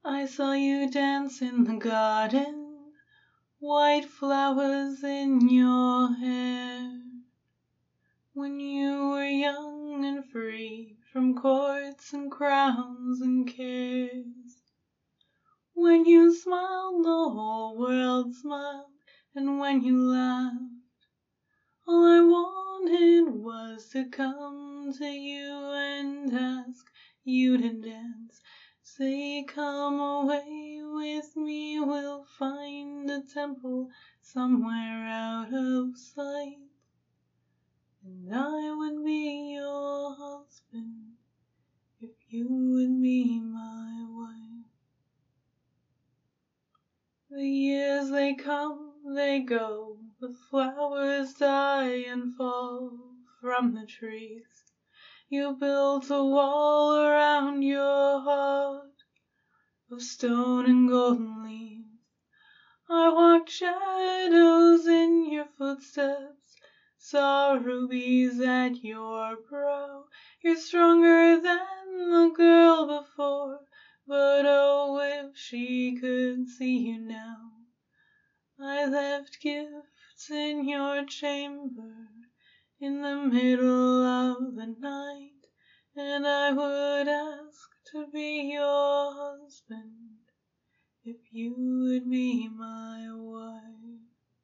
I saw you dance in the garden, white flowers in your hair, when you were young and free from courts and crowns and cares. When you smiled, the whole world smiled, and when you laughed, all I wanted was to come to you and ask you to dance. Say, come away with me, we'll find a temple somewhere out of sight, and I would be your husband if you would be my wife. The years they come, they go, the flowers die and fall from the trees. You built a wall around your heart of stone and golden leaves. I walked shadows in your footsteps, saw rubies at your brow. You're stronger than the girl before, but oh, if she could see you now. I left gifts in your chamber in the middle of the night, and I would ask to be your husband if you would be my wife.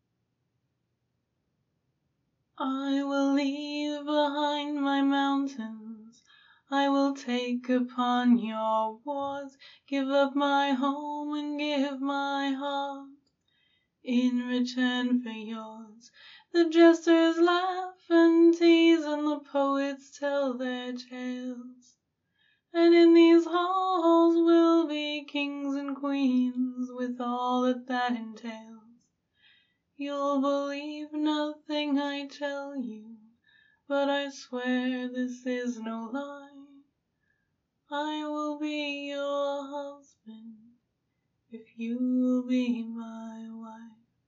I will leave behind my mountains, I will take upon your wars, give up my home and give my heart in return for yours. The jesters laugh and tease, and the poets tell their tales, and in these halls will be kings and queens with all that entails. You'll believe nothing I tell you, but I swear this is no lie. I will be your husband if you will be my wife.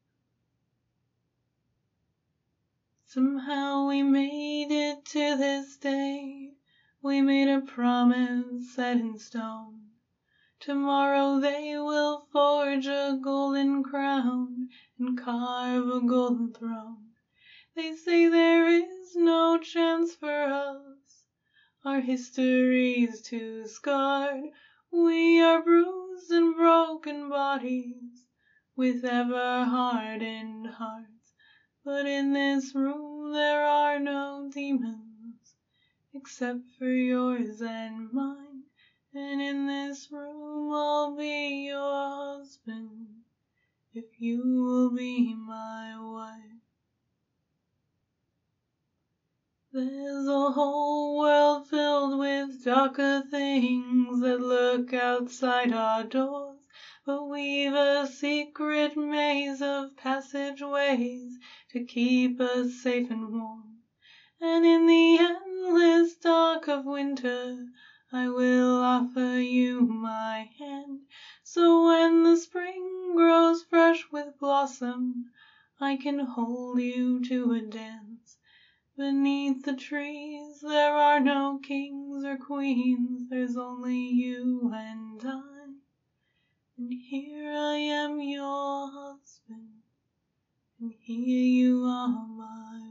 Somehow we made it to this day, we made a promise set in stone. Tomorrow they will forge a golden crown and carve a golden throne. They say there is no chance for us, our history's too scarred. We are bruised and broken bodies with ever-hardened hearts. But in this room there are no demons, except for yours and mine. And in this room I'll be your husband if you will be my wife. There's a whole world filled with darker things that lurk outside our doors, but we've a secret maze of passageways to keep us safe and warm. And in the endless dark of winter, I will offer you my hand, so when the spring grows fresh with blossom, I can hold you to a dance. Beneath the trees there are no kings or queens, there's only you and I. And here I am your husband, and here you are my